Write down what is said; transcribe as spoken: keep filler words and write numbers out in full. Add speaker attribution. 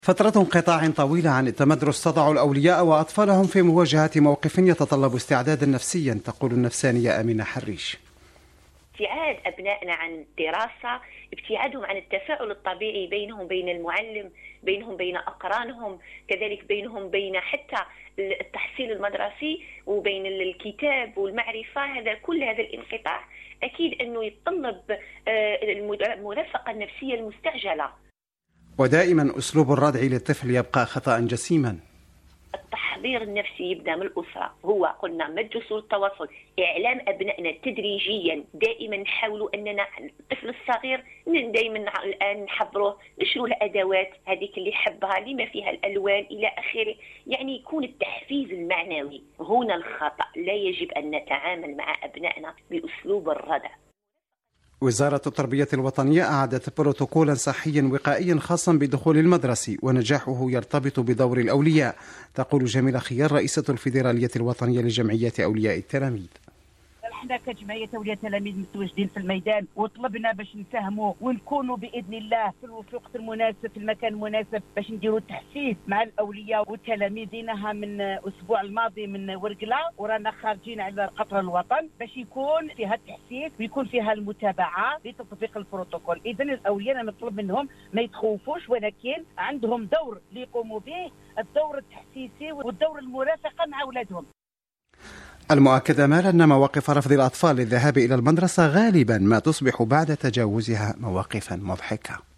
Speaker 1: فترة انقطاع طويلة عن التمدرس تضع الأولياء وأطفالهم في مواجهة موقف يتطلب استعدادا نفسيا، تقول النفسانية أمينة حريش.
Speaker 2: ابتعاد أبنائنا عن الدراسة، ابتعادهم عن التفاعل الطبيعي بينهم بين المعلم، بينهم بين أقرانهم، كذلك بينهم بين حتى التحصيل المدرسي وبين الكتاب والمعرفة. هذا كل هذا الانقطاع أكيد أنه يتطلب المرافقة النفسية المستعجلة.
Speaker 1: ودائما أسلوب الردع للطفل يبقى خطأ جسيما.
Speaker 2: التحضير النفسي يبدأ من الأسرة، هو قلنا مد جسور التواصل، إعلام أبنائنا تدريجيا. دائما نحاولوا أننا الطفل الصغير دائما الآن نحضروه، نشروا الأدوات هذيك اللي يحبها لما فيها الألوان إلى آخره، يعني يكون التحفيز المعنوي. هنا الخطأ، لا يجب أن نتعامل مع أبنائنا بأسلوب الردع.
Speaker 1: وزارة التربية الوطنية أعدت بروتوكولا صحيا وقائيا خاصا بدخول المدرسة، ونجاحه يرتبط بدور الأولياء، تقول جميلة خيار رئيسة الفيدرالية الوطنية لجمعية أولياء التلاميذ.
Speaker 3: احنا كجمعيه اولياء التلاميذ متواجدين في الميدان، وطلبنا باش نفهموا ونكونوا باذن الله في الوقت المناسب في المكان المناسب باش نديروا تحفيز مع الاولياء والتلاميذ. ديناها من الاسبوع الماضي من ورقله، ورانا خارجين على قطر الوطن باش يكون فيها التحفيز ويكون فيها المتابعه لتطبيق البروتوكول. اذا الاولياء انا مطلوب منهم ما يتخوفوش، ولكن عندهم دور اللي يقوموا به، الدور التحسيسي والدور المرافقه مع اولادهم.
Speaker 1: المؤكد أمال أن مواقف رفض الأطفال للذهاب إلى المدرسة غالبا ما تصبح بعد تجاوزها مواقفا مضحكة.